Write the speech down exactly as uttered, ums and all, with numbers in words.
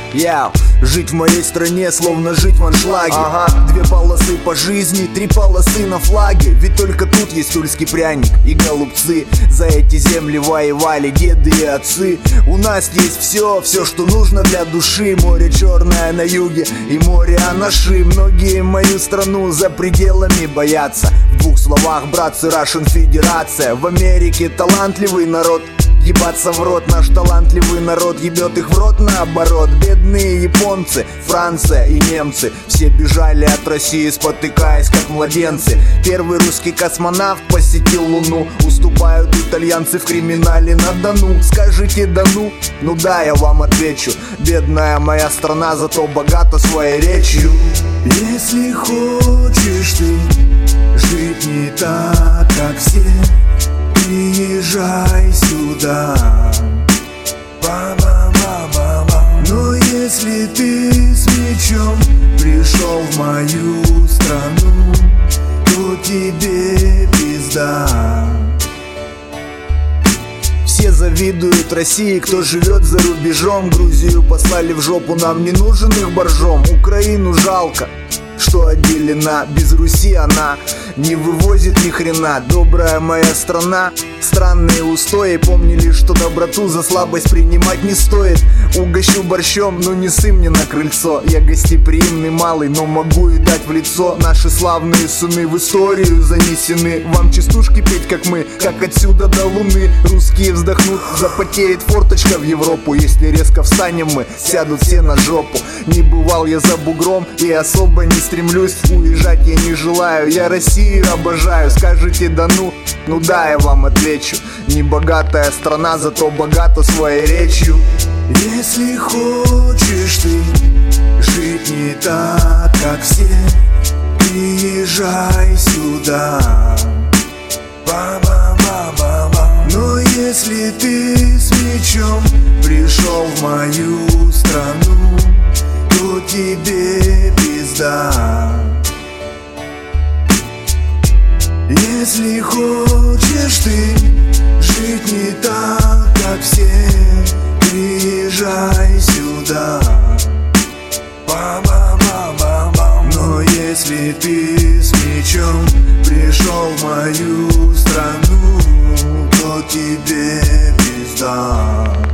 Я жить в моей стране, словно жить в аншлаге. Ага. Две полосы по жизни, три полосы на флаге. Ведь только тут есть тульский пряник и голубцы. За эти земли воевали деды и отцы. У нас есть все, все, что нужно для души. Море черное на юге и море анаши. Многие мою страну за пределами боятся. В двух словах, братцы, Russian Федерация. В Америке талантливый народ, ебаться в рот, наш талантливый народ ебет их в рот наоборот. Бедные японцы, Франция и немцы все бежали от России, спотыкаясь как младенцы. Первый русский космонавт посетил Луну. Уступают итальянцы в криминале на Дону. Скажите да ну? Ну да, я вам отвечу. Бедная моя страна, зато богата своей речью. Если хочешь ты жить не так, как все, приезжай сюда. Ба-ба-ба-ба-ба. Но если ты с мечом пришел в мою страну, то тебе пизда. Все завидуют России, кто живет за рубежом. Грузию послали в жопу, нам не нужен их боржом. Украину жалко, что отделена, без Руси она не вывозит ни хрена. Добрая моя страна, странные устои помнили, что доброту за слабость принимать не стоит. Угощу борщом, но не ссы мне на крыльцо. Я гостеприимный малый, но могу и дать в лицо. Наши славные сыны в историю занесены. Вам частушки петь, как мы, как отсюда до луны. Русские вздохнут, запотеет форточка в Европу. Если резко встанем мы, сядут все на жопу. Не бывал я за бугром и особо не стремлюсь. Уезжать я не желаю, я Россию обожаю. Скажите да ну? Ну да, я вам отвечу. Не богатая страна, зато богата своей речью. Если хочешь ты жить не так, как все, приезжай сюда. Ба-ба-ба-ба-ба. Но если ты с мечом пришел в мою страну, то тебе пизда. Если хочешь ты жить не так, как все, приезжай сюда. Ба-ба-ба-ба-ба. Но если ты с мечом пришел в мою страну, то тебе пизда.